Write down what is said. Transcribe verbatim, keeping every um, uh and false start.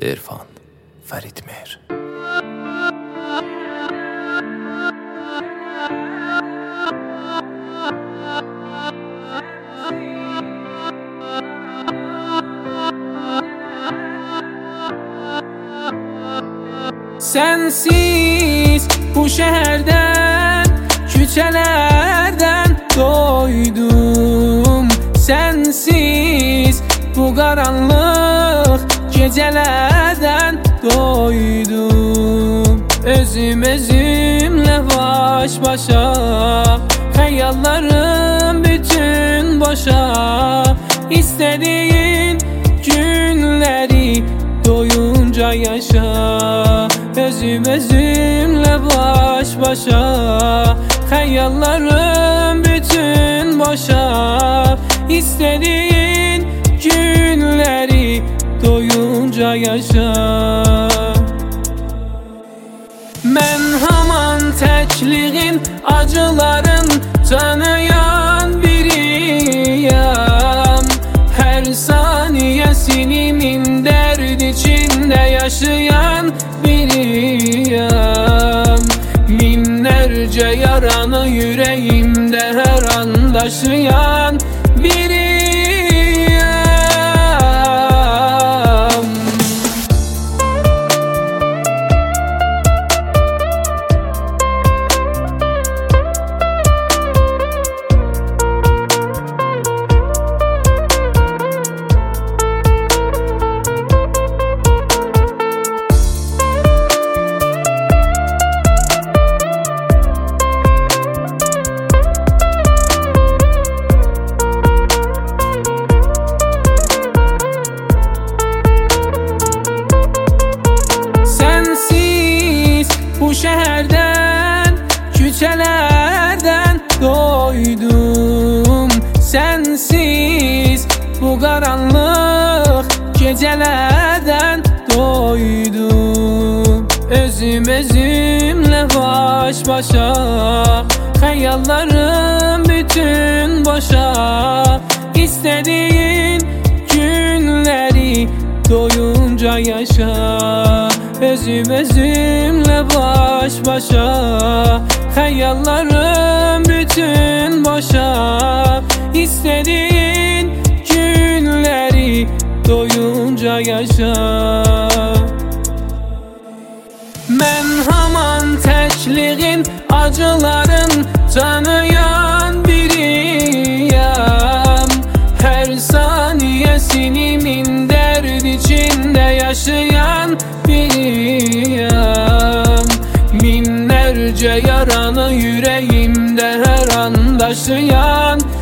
İrfan Feritmer. Sensiz bu şehirden, küçelerden doydum. Sensiz bu karanlık gecelerden doydum. Özüm özümle baş başa, hayallerim bütün boşa. İstediğin günleri doyunca yaşa. Özüm özümle baş başa, hayallerim bütün boşa. İstediğin günleri doyunca yaşa. Ben haman tekliğin, acıların tanıyan biriyim. Her saniyesinin derd içinde yaşayan biriyim. Binlerce yaranı yüreğimde her an taşıyan biriyim. Bu şehirden, küçelerden doydum. Sensiz bu karanlık gecelerden doydum. Özüm özümle baş başa, hayallerim bütün boşa. İstediğin günleri doyunca yaşa. Özüm özümle baş başa, hayallerim bütün boşa. İstediğin günleri doyunca yaşa. Ben haman tekliğin, acıların tanıyan biriyim. Her saniyesinin derd içinde yaşayan biriyim. Binlerce yaranı yüreğimde her an taşıyan